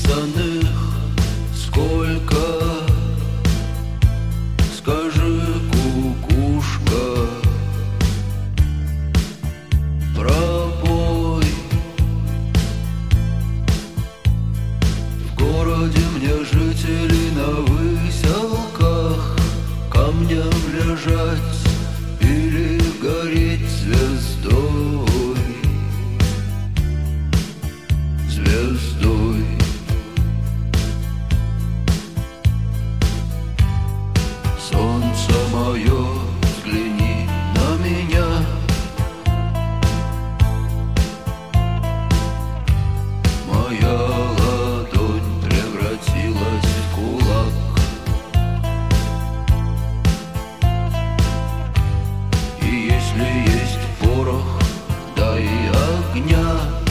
написанных сколько, скажи, кукушка, пропой. В городе мне жители на выселках камнем лежать или гореть звездой. Звездой. Солнце мое, взгляни на меня. Моя ладонь превратилась в кулак. И если есть порох, дай огня.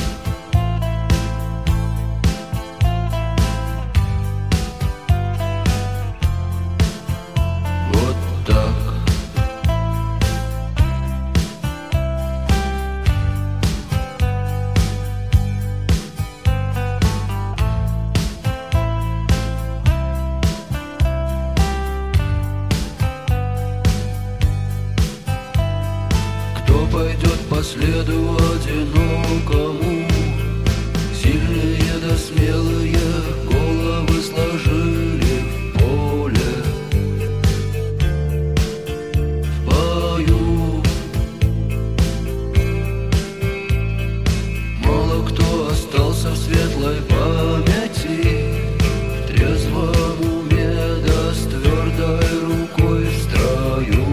Пойдет по следу одинокому, сильные да смелые головы сложили в поле. В бою мало кто остался в светлой памяти, в трезвом уме да с твердой рукой в строю.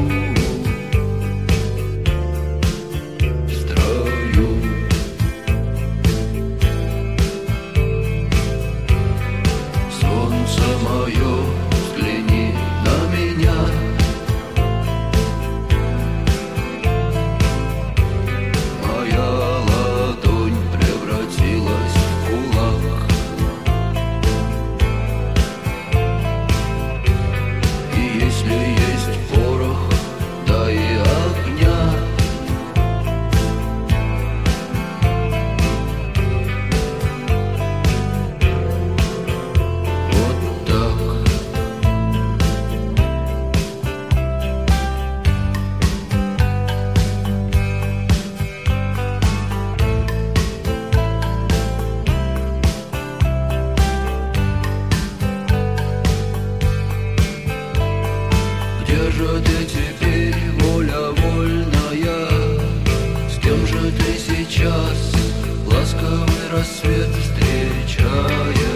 Где же ты теперь, воля вольная? С кем же ты сейчас ласковый рассвет встречаешь?